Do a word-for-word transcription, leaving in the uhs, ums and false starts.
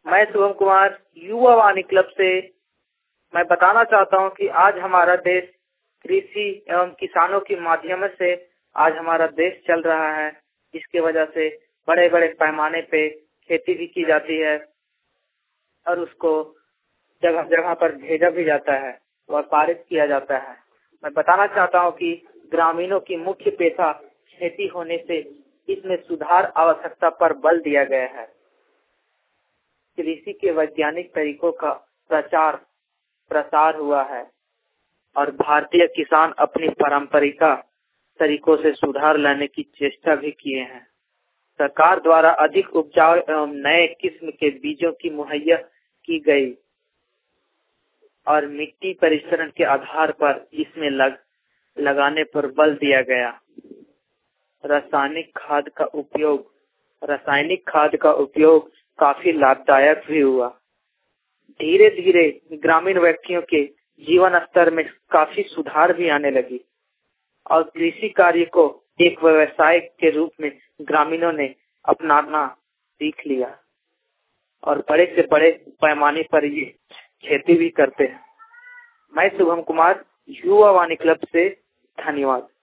मैं शुभम कुमार युवा वाणी क्लब से मैं बताना चाहता हूं कि आज हमारा देश कृषि एवं किसानों के माध्यम से आज हमारा देश चल रहा है। जिसकी वजह से बड़े बड़े पैमाने पे खेती भी की जाती है और उसको जगह जगह पर भेजा भी जाता है और पारित किया जाता है। मैं बताना चाहता हूं कि ग्रामीणों की मुख्य पेशा खेती होने से इसमें सुधार आवश्यकता पर बल दिया गया है। कृषि के वैज्ञानिक तरीकों का प्रचार प्रसार हुआ है और भारतीय किसान अपनी पारंपरिक तरीकों से सुधार लाने की चेष्टा भी किए हैं। सरकार द्वारा अधिक उपजाऊ एवं नए किस्म के बीजों की मुहैया की गई और मिट्टी परीक्षण के आधार पर इसमें लग लगाने पर बल दिया गया। रासायनिक खाद का उपयोग रासायनिक खाद का उपयोग काफी लाभदायक भी हुआ। धीरे धीरे ग्रामीण व्यक्तियों के जीवन स्तर में काफी सुधार भी आने लगी और कृषि कार्य को एक व्यवसाय के रूप में ग्रामीणों ने अपनाना सीख लिया और बड़े से बड़े पैमाने पर ये खेती भी करते हैं। मैं शुभम कुमार युवा वाणी क्लब से धन्यवाद।